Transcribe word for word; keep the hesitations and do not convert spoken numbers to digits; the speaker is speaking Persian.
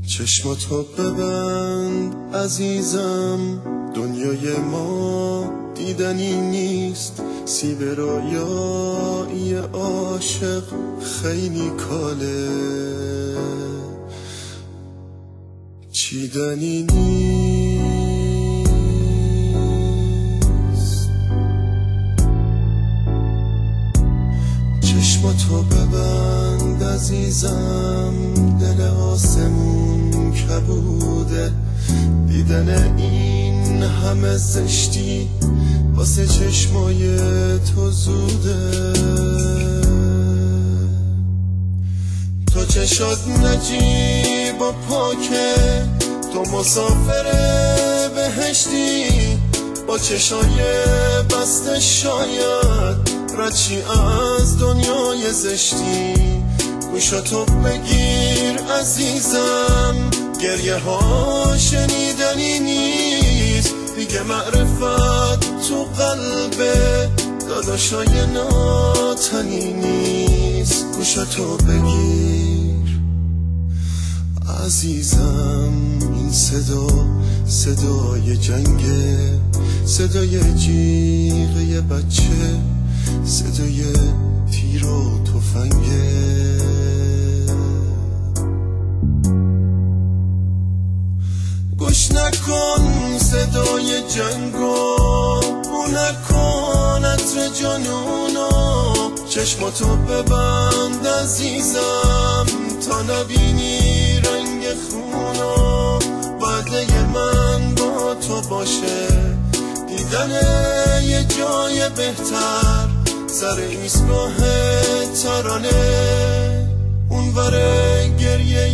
چشماتو ببند عزیزم، دنیای ما دیدنی نیست. سیب رویایی عاشق خیلی کاله، چیدنی نیست. چشماتو ببند عزیزم، دل آسمون کبوده. دیدن این همه زشتی واسه چشمای تو زوده. تو چشات نجیب و پاکه، تو مسافر بهشتی. با چشای بسته شاید رچی از دنیای زشتی. گوشاتو بگیر عزیزم، گریه ها شنیدنی نیست. دیگه معرفت تو قلب داداشای ناتنی نیست. گوشاتو بگیر عزیزم، این صدا صدای جنگه، صدای جیغ یه بچه، صدای تیر و تفنگه. گوش نکن صدای جنگو، بو نکن عطر جانونو. چشماتو ببند عزیزم، تا نبینی رنگ خونو. وعده من با تو باشه، دیدن یه جای بهتر. سر ایستگاه ترانه، اون ور گریه